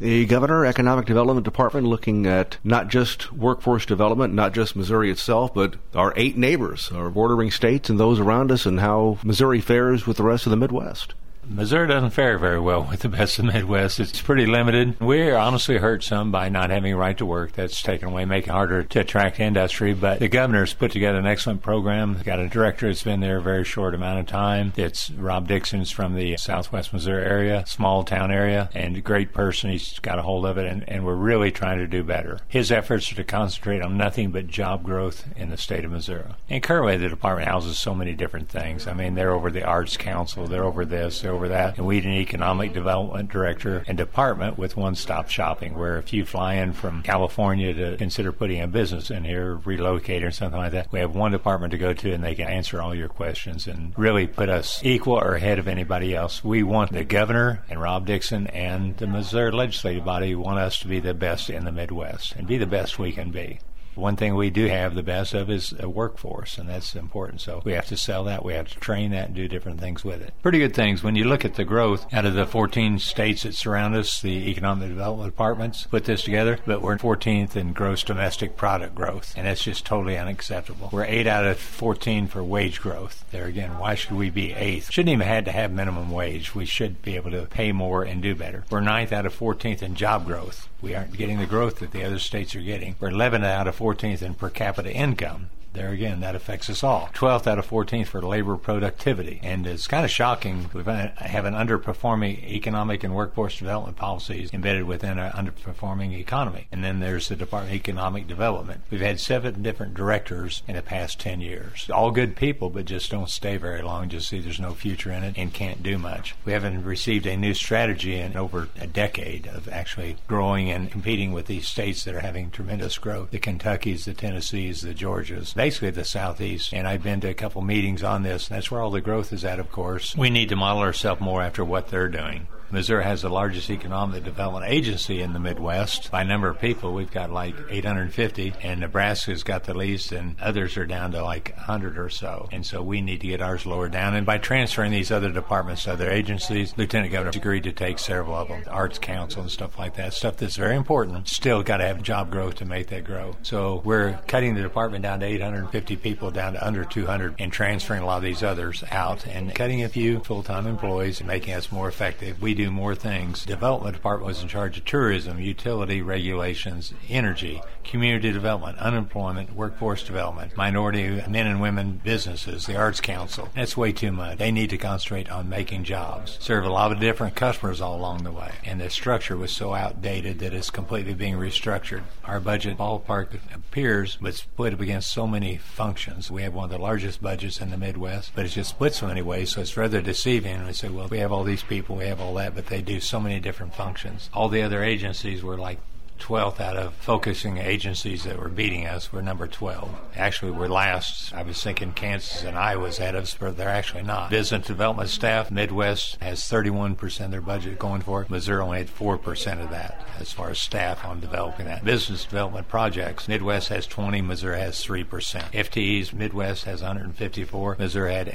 The Governor Economic Development Department looking at not just workforce development, not just Missouri itself, but our 8 neighbors, our bordering states and those around us, and how Missouri fares with the rest of the Midwest. Missouri doesn't fare very well with the best of the Midwest. It's pretty limited. We're honestly hurt some by not having a right to work. That's taken away, making it harder to attract industry. But the governor's put together an excellent program. Got a director that's been there a very short amount of time. It's Rob Dixon's from the southwest Missouri area, small town area, and a great person. He's got a hold of it, and we're really trying to do better. His efforts are to concentrate on nothing but job growth in the state of Missouri. And currently the department houses so many different things. I mean, they're over the Arts Council, they're over this, they're over that, and we need an economic development director and department with one-stop shopping, where if you fly in from California to consider putting a business in here, relocate or something like that, we have one department to go to and they can answer all your questions and really put us equal or ahead of anybody else. We want the governor and Rob Dixon and the Missouri legislative body want us to be the best in the Midwest and be the best we can be. One thing we do have the best of is a workforce, and that's important. So we have to sell that, we have to train that, and do different things with it. Pretty good things. When you look at the growth out of the 14 states that surround us, the economic development departments put this together, but we're 14th in gross domestic product growth, and that's just totally unacceptable. We're 8 out of 14 for wage growth. There again, why should we be 8th? Shouldn't even have to have minimum wage. We should be able to pay more and do better. We're 9th out of 14th in job growth. We aren't getting the growth that the other states are getting. We're 11th out of 14th in per capita income. There again, that affects us all. 12th out of 14th for labor productivity. And it's kind of shocking. We have an underperforming economic and workforce development policies embedded within an underperforming economy. And then there's the Department of Economic Development. We've had 7 different directors in the past 10 years. All good people, but just don't stay very long. Just see there's no future in it and can't do much. We haven't received a new strategy in over a decade of actually growing and competing with these states that are having tremendous growth. The Kentuckys, the Tennessees, the Georgias, basically the Southeast. And I've been to a couple meetings on this, and that's where all the growth is at, of course. We need to model ourselves more after what they're doing. Missouri has the largest economic development agency in the Midwest. By number of people, we've got like 850, and Nebraska's got the least, and others are down to like 100 or so. And so we need to get ours lower down. And by transferring these other departments to other agencies, Lieutenant Governor agreed to take several of them, the Arts Council and stuff like that, stuff that's very important. Still got to have job growth to make that grow. So we're cutting the department down to 850 people, down to under 200, and transferring a lot of these others out and cutting a few full-time employees and making us more effective. We do more things. Development Department was in charge of tourism, utility regulations, energy, community development, unemployment, workforce development, minority men and women businesses, the Arts Council. That's way too much. They need to concentrate on making jobs, serve a lot of different customers all along the way. And the structure was so outdated that it's completely being restructured. Our budget ballpark appears, but split up against so many functions. We have one of the largest budgets in the Midwest, but it's just split so many ways, so it's rather deceiving. And we say, well, we have all these people, we have all that, but they do so many different functions. All the other agencies were like 12th out of focusing agencies that were beating us. We're number 12. Actually, we're last. I was thinking Kansas and Iowa's ahead of us, but they're actually not. Business development staff, Midwest has 31% of their budget going for it. Missouri only had 4% of that as far as staff on developing that. Business development projects, Midwest has 20, Missouri has 3%. FTEs, Midwest has 154, Missouri had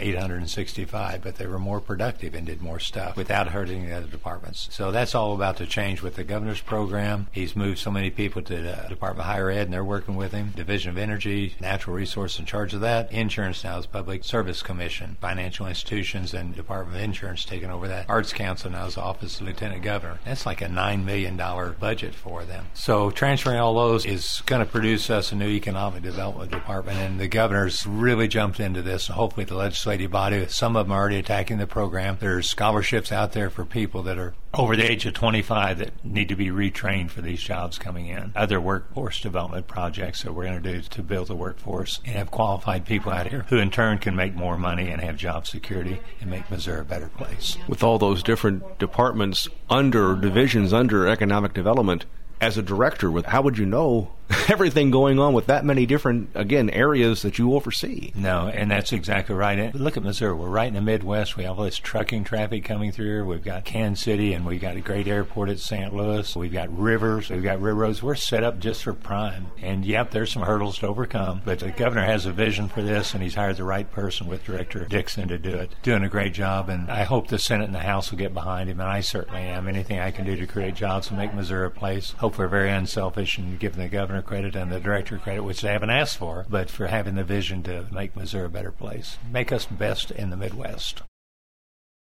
865, but they were more productive and did more stuff without hurting the other departments. So that's all about to change with the governor's program. He's moved so many people to the Department of Higher Ed, and they're working with him. Division of Energy, Natural Resource in charge of that. Insurance now is Public Service Commission. Financial institutions and Department of Insurance taking over that. Arts Council now is the Office of Lieutenant Governor. That's like a $9 million budget for them. So transferring all those is going to produce us a new economic development department, and the governor's really jumped into this, and hopefully the legislative body, some of them are already attacking the program. There's scholarships out there for people that are over the age of 25 that need to be retrained for these jobs coming in. Other workforce development projects that we're going to do to build the workforce and have qualified people out here who in turn can make more money and have job security and make Missouri a better place. With all those different departments under divisions, under economic development, as a director, how would you know everything going on with that many different, again, areas that you oversee. No, and that's exactly right. And look at Missouri. We're right in the Midwest. We have all this trucking traffic coming through here. We've got Kansas City, and we've got a great airport at St. Louis. We've got rivers. We've got railroads. We're set up just for prime. And, yep, there's some hurdles to overcome. But the governor has a vision for this, and he's hired the right person with Director Dixon to do it. Doing a great job, and I hope the Senate and the House will get behind him, and I certainly am. Anything I can do to create jobs and make Missouri a place. Hope we're very unselfish and giving the governor credit and the director credit, which they haven't asked for, but for having the vision to make Missouri a better place. Make us best in the Midwest.